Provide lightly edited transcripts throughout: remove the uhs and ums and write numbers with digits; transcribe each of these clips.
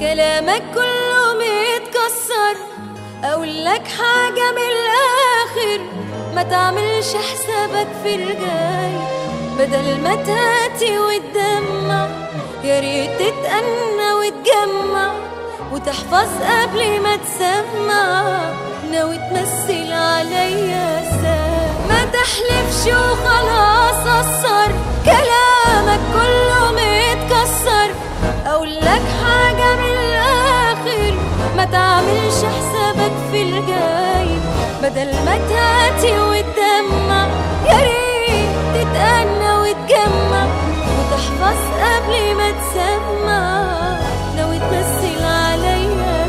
كلامك كله متكسر. اقول لك حاجة من الاخر، ما تعملش حسابك في الجاي. بدل ما تهاتي وتدمع، يا ريت تتأنى وتجمع وتحفظ قبل ما تسمع. ناوي تمثل عليا ساعة، ما تحلفش وخلاص قصر. كلامك كله متكسر. اقول لك حاجة من الاخر، ما تعملش حسابك في الجاي. بدل ما تهاتي وتدمع، يا ريت تتأنى وتجمع وتحفظ قبل ما تسمع. ناوي تمثل عليا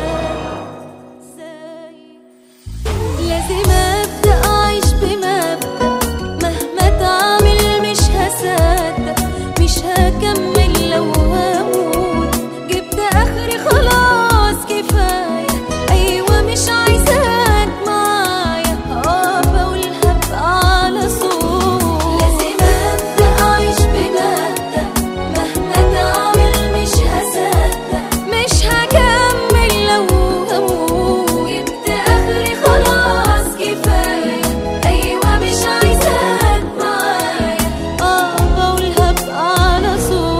ساي. لازم ابدأ اعيش بمبدأ، مهما تعمل مش هصدق، مش هكمل لو هموت. جبت اخري خلاص كفاية، ايوه مش عايزاك معايا. بقولها بقى على صوت. لازم ابدأ اعيش بمبدأ، مهما تعمل مش هصدق، مش هكمل لو هموت. جبت اخري خلاص كفاية، ايوه مش عايزاك معايا. بقولها بقى على صوت.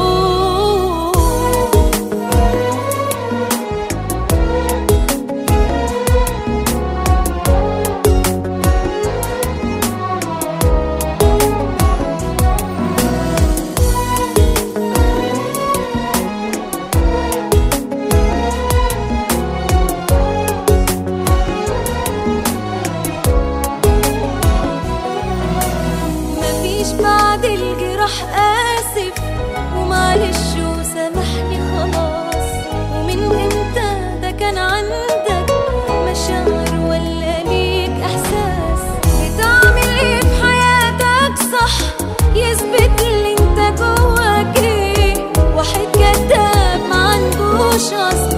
مفيش بعد الجراح آسف، ومعلش وسامحني خلاص. ومن امتى ده كان عندك مشاعر ولا ليك إحساس؟ بتعمل ايه في حياتك صح، يثبت لي انت جواك ايه. واحد كداب ما عندوش أصل،